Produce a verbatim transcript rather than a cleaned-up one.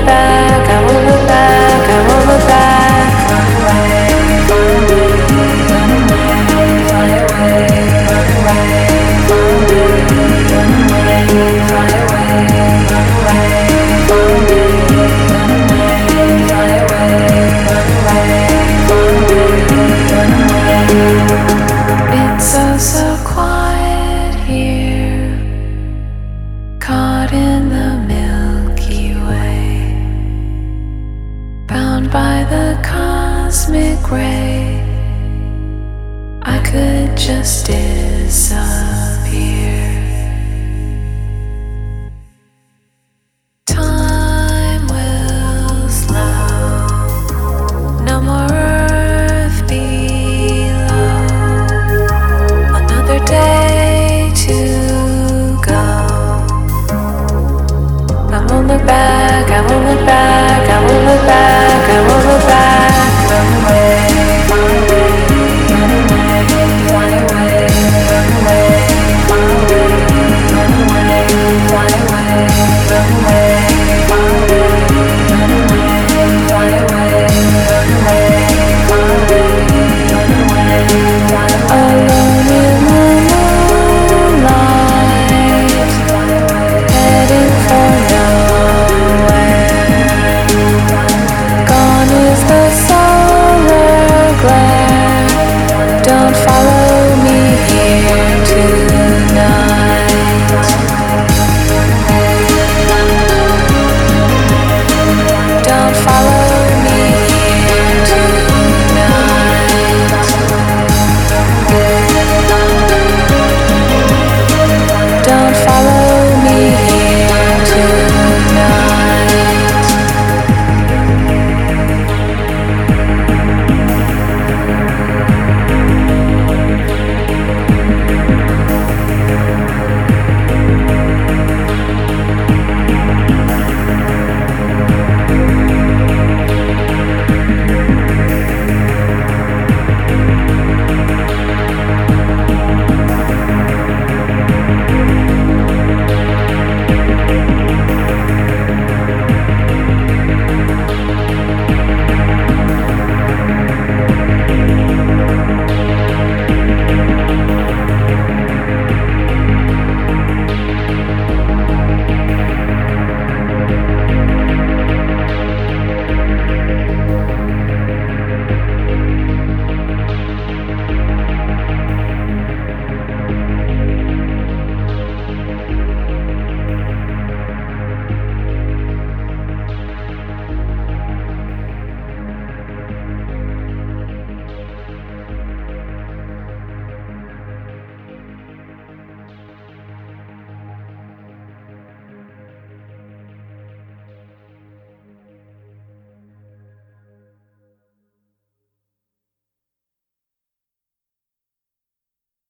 back, I won't look back, I won't look back. Run away, run away, run away, fly away, run away, run away, run away, fly away, run away, run away, run away, fly away, run away, run away, run away. It's so so quiet here, caught in the Milky Way, bound by the cosmic ray. I could just decide.